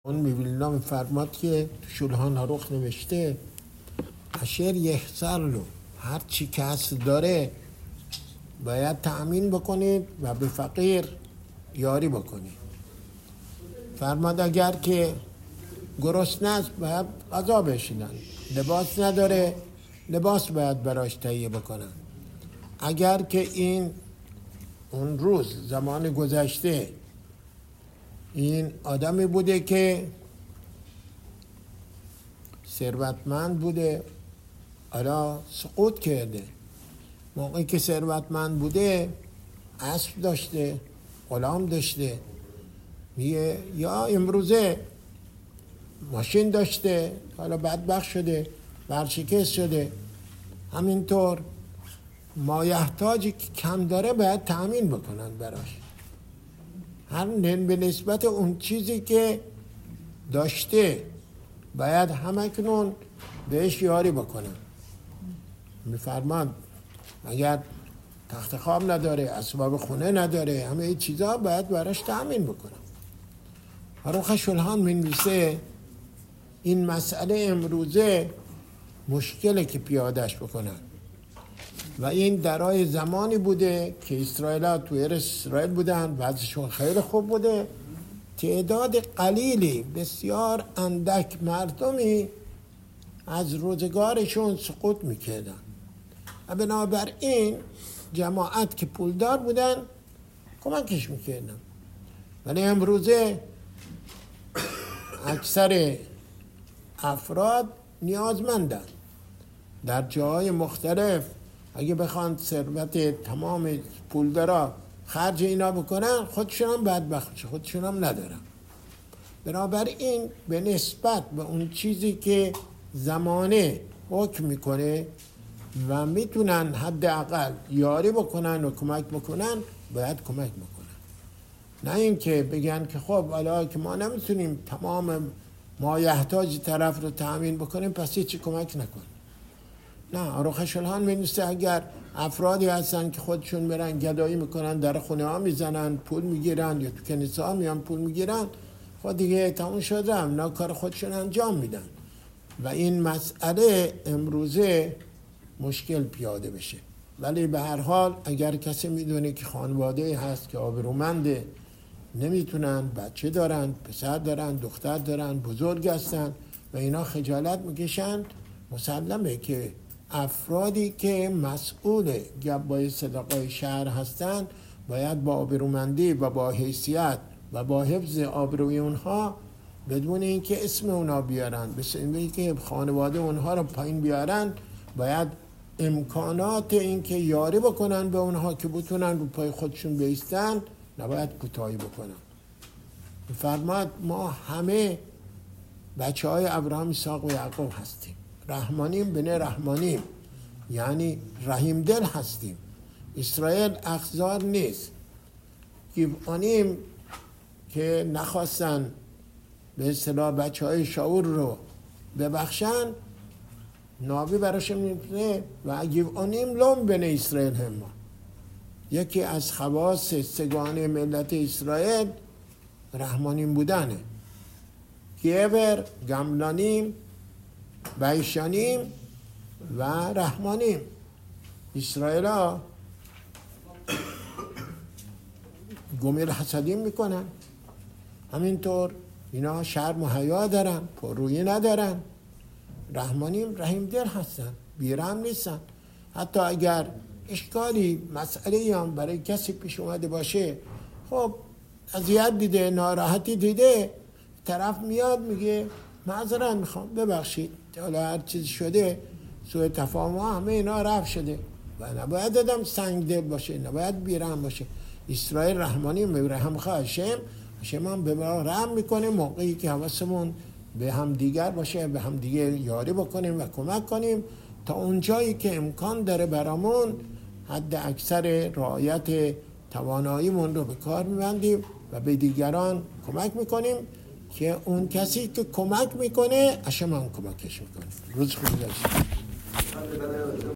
اون می‌بینید می‌فرماد که شولهان هاروخ نوشته اشر یحصل له، هر چی کس داره باید تأمین بکنید و به فقیر یاری بکنید. فرماد اگر که گرسنه است باید غذا بشینن، لباس نداره لباس باید براش تهیه بکنن. اگر که این اون روز زمان گذشته این آدمی بوده که ثروتمند بوده، حالا سقوط کرده. موقعی که ثروتمند بوده اسب داشته، غلام داشته، یا امروزه ماشین داشته، حالا بدبخت شده، ورشکست شده. همینطور مایحتاجی که کم داره باید تأمین بکنن براش، هر به نسبت اون چیزی که داشته باید همکنون بهش یاری بکنن. میفرماد اگر تخت خواب نداره، اسباب خونه نداره، همه این چیزها باید براش تأمین بکنن. هاروخ شولهان می‌نویسه این مسئله امروزه مشکله که پیادش بکنن و این درای زمانی بوده که اسرائیل تو اسرائیل بودن، وضعشون خیلی خوب بوده، تعداد قلیلی بسیار اندک مردمی از روزگارشون سقوط میکردن و بنابراین جماعت که پولدار بودن کمکش میکردن. ولی امروزه اکثر افراد نیازمندن در جاهای مختلف. اگه بخوان ثروت تمام پولدارا خرج اینا بکنن خودشون هم بدبخت، خودشون هم ندارن. بنابراین به نسبت به اون چیزی که زمانه حکم میکنه و میتونن حداقل یاری بکنن و کمک بکنن باید کمک بکنن. نه اینکه بگن که خب حالا که ما نمیتونیم تمام مایحتاج طرف رو تأمین بکنیم پس هیچی کمک نکن. نه، هاروخ شولهان می‌نویسه اگر افرادی هستن که خودشون برن گدایی میکنن، در خونه ها میزنن، پول میگیرن، یا تو کنیسه ها میان پول میگیرن، خود دیگه تموم شده، اونا کار خودشون انجام میدن و این مسئله امروزه مشکل پیاده بشه. ولی به هر حال اگر کسی میدونه که خانواده هست که آبرومنده، نمیتونن، بچه دارن، پسر دارن، دختر دارن، بزرگ هستن و اینا خجالت میکشن، مسلمه که افرادی که مسئول گبای صدقای شهر هستن باید با آبرومندی و با حیثیت و با حفظ آبروی اونها بدون اینکه اسم اونها بیارن، بدون اینکه خانواده اونها رو پایین بیارن، باید امکانات اینکه یاری بکنن به اونها که بتونن رو پای خودشون بایستن نباید کوتاهی بکنن. فرماد ما همه بچه های ابراهیم، اسحاق و یعقوب هستیم، رحمانیم بنه رحمانیم، یعنی رحیم دل هستیم. اسرائیل اخزار نیست. گیوانیم که نخواستن به اصطلاح بچه های شاور رو ببخشن، نابی براشون میپنه و گیوانیم لوم بنه اسرائیل هم. یکی از خواص سگانه ملت اسرائیل رحمانیم بودنه. گیور، گملانیم، بیشانیم و رحمانیم. اسرائیل ها گمیل حسدیم میکنن، همینطور اینا شرم و حیا دارن، پررویی ندارن. رحمانیم رحیم دل هستن، بیرحم نیستن. حتی اگر اشکالی مسئله هم برای کسی پیش اومده باشه، خب اذیت دیده، ناراحتی دیده، طرف میاد میگه معذرت میخوام، ببخشید، حالا هر چیز شده، سوء تفاهم ها همه اینا رفع شده و نباید آدم سنگ دل باشه، نباید بیرحم باشه. اسرائیل رحمانی رحم خواه هشم هم به ما رحم میکنه موقعی که حواسمون به هم دیگر باشه، به هم دیگر یاری بکنیم و کمک کنیم تا اونجایی که امکان داره برامون حد اکثر رعایت تواناییمون رو به کار میبندیم و به دیگران کمک میکنیم که اون کسی که کمک میکنه هشم هم کمکش میکنه. روز خوبی داشته.